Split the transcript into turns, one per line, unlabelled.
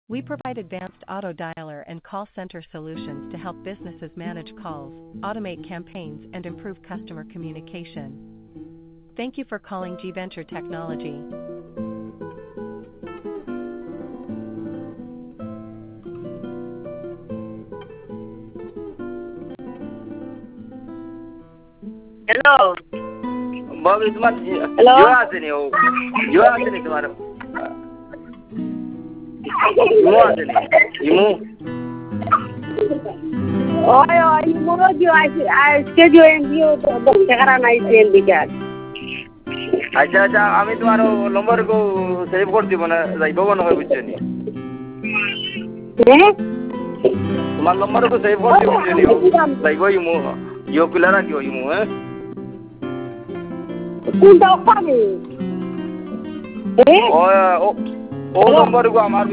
We provide advanced auto dialer and call center solutions to help businesses manage calls, automate campaigns, and improve customer communication. Thank you for calling G Venture Technology.
Hello.
Bobby, तुम्हारा
Hello.
युवा से नहीं हो, युवा से नहीं तुम्हारा, युवा से नहीं, युवा,
Oye, moro yo es que yo envío dos llegaran ahí en Villar.
अच्छा हमें तुम्हारा नंबर को सेव कर दियो ना, जाइए बगोन होगा कुछ नहीं,
¿Eh?
तुम्हारा नंबर को सेव कर दियो कुछ नहीं हो, जाइए युवा, यो पिलारा क्यों युवा है?
¿Tú dónde? ¿Eh?
ओ नंबर को हमारे